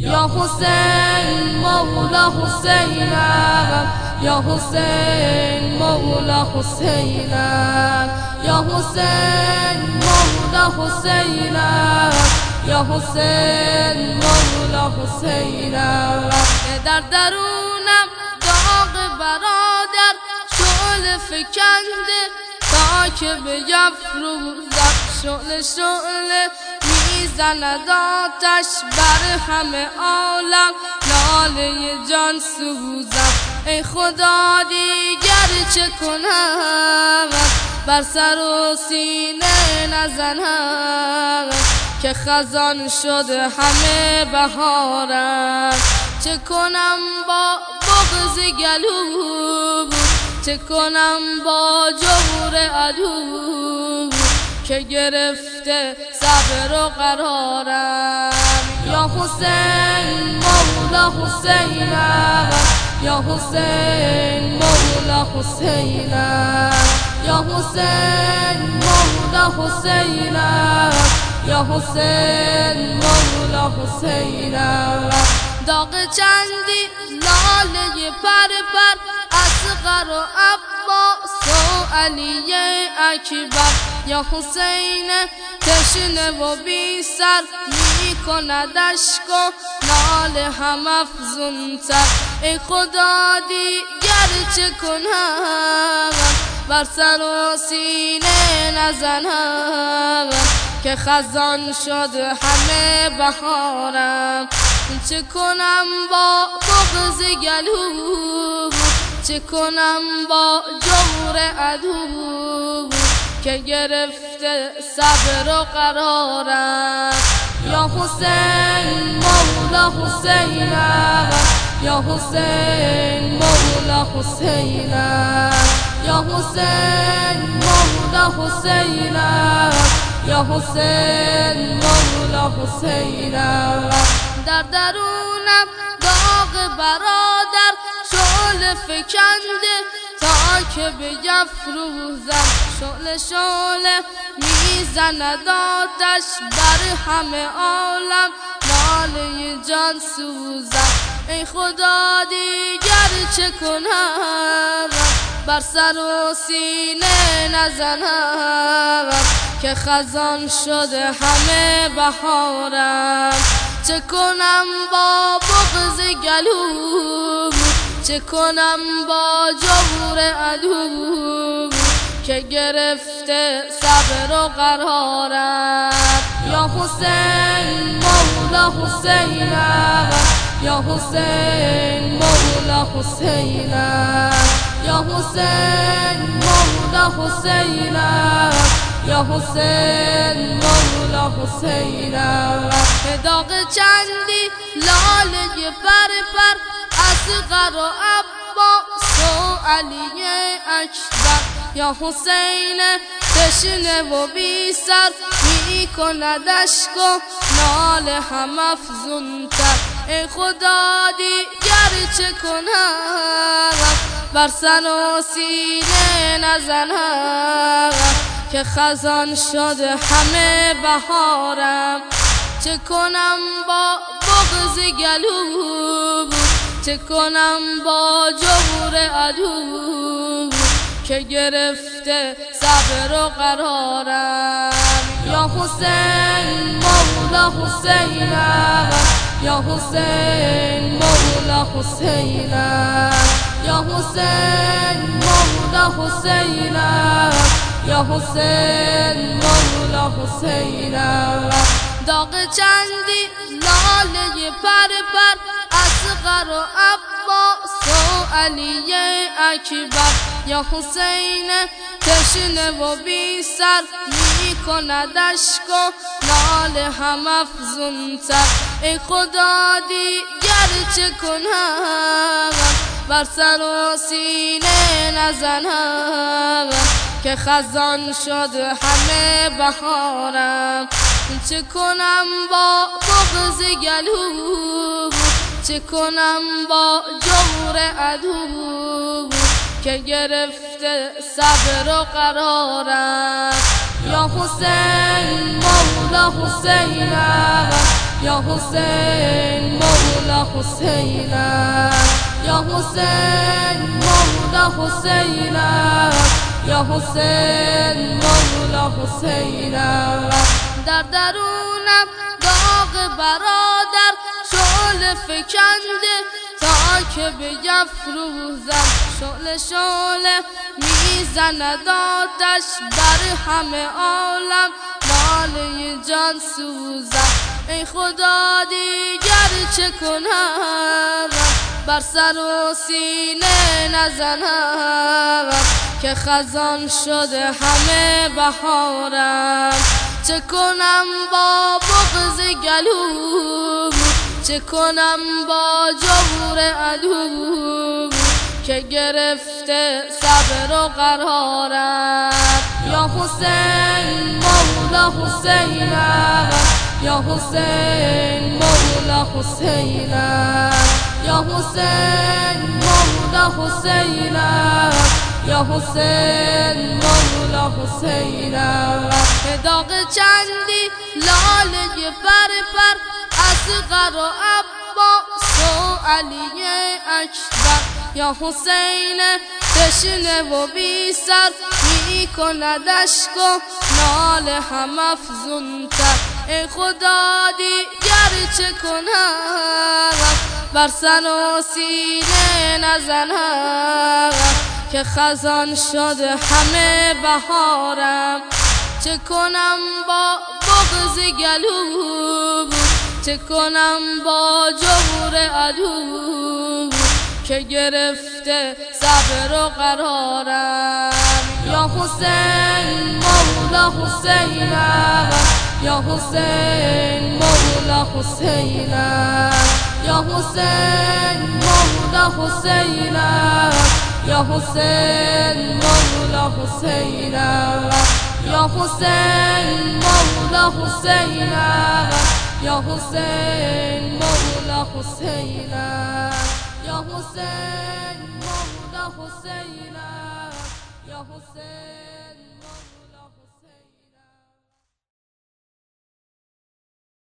یا حسین مولا حسینم، یا حسین مولا حسینم، یا حسین مولا حسینم، یا حسین مولا حسینم. در درونم داغ برادر شعله فکنده تا که بیفروزد، شعله شعله میزند آتش بر همه عالم، ناله جان سوزم. ای خدا دیگر چه کنم، بر سر و سینه نزنم که خزان شد همه بهارم. چه کنم با بغض گلو، چه کنم با جور عدو که گرفته صبر و قرارم. یا حسین مولا حسینم، یا حسین مولا حسینم، یا حسین مولا حسینم، یا حسین مولا حسینم. داغ چندی لاله پر پر اصغر و عباس و علی اکبر، یا حسین تشنه و بی سر می کند اشک و ناله هم افزونتر. ای خدا دیگر چه کنم، بر سر و سینه نزنم که خزان شد همه بهارم. چه کنم با بغض گلو، چه کنم با جور عدو که گرفته صبر و قرارم. یا حسین مولا حسینم، یا حسین مولا حسینم، یا حسین مولا حسینم، یا حسین مولا حسینم. در درونم داغ برادر شعله فکنده تا که بیفروزم، شعله شعله میزند آتش بر همه عالم، ناله جان سوزم. ای خدا دیگر چه کنم، بر سر و سینه نزنم که خزان شد همه بهارم. چه کنم با بغض گلو، چه کنم با جور عدو که گرفته صبر و قرارم. یا حسین مولا حسینم، یا حسین مولا حسینم، یا حسین مولا حسینم، یا حسین مولا حسینم. داغ چندی لاله پر پر اصغر و عباس و علی اکبر، یا حسین تشنه و بی سر می کند اشک و ناله هم افزونتر. ای خدا دیگر چه کنم، بر سر و سینه نزنم که خزان شد همه بهارم. چه کنم با بغض گلو، چه کنم با جور عدو که گرفته صبر و قرارم. یا حسین مولا حسینم، یا حسین مولا حسینم، یا حسین مولا حسینم، یا حسین مولا حسینم. داغ چندی لاله پر پر اصغر و عباس و علی اکبر، یا حسین تشنه و بی سر می کند اشک و ناله هم افزونتر. ای خدا دیگر چه کنم، بر سر و سینه نزنم که خزان شد همه بهارم. چه کنم با بغض گلو، چه کنم با جور عدو که گرفته صبر و قرارم. یا حسین مولا حسینم، یا حسین مولا حسینم یا حسین مولا حسینم یا حسین مولا حسینم در درونم داغ برادر شعله فکنده تا که بیفروزم شعله میزند آتش بر همه عالم ناله جان سوزم ای خدا دیگر چه کنم بر سر و سینه نزنم که خزان شده همه بهارم چه کنم با بغض گلو چه کنم با جور عدو که گرفته صبر و قرارم یا حسین مولا حسینم یا حسین مولا حسینم یا حسین مولا حسینم یا حسین مولا حسینم داغ چندی لاله پر اصغر و عباس و علی اکبر یا حسین تشنه و بی سر می کند اشک و ناله هم افزونتر ای خدا دیگر چه کنم بر سر و سینه نزنم که خزان شده همه بهارم چه کنم با بغض گلو چه کنم با جور عدو که گرفته صبر و قرارم یا حسین مولا حسینم یا حسین مولا حسینم یا حسین مولا حسینم یا حسین مولا حسینم یا حسین مولا حسینم یا حسین مولا حسینم یا حسین مولا حسینم یا حسین